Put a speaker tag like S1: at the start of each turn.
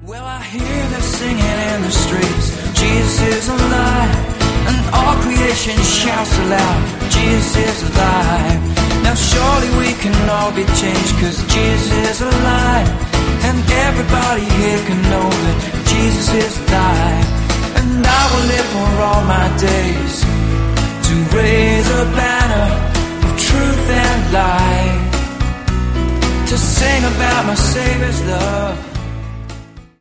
S1: Well, I hear them singing in the streets, Jesus is alive, and all creation shouts aloud, Jesus is alive. Now surely we can all be changed, 'cause Jesus is alive, and everybody here can know that Jesus is alive. And I will live for all my days to raise a banner of truth and light, to sing about my Savior's love.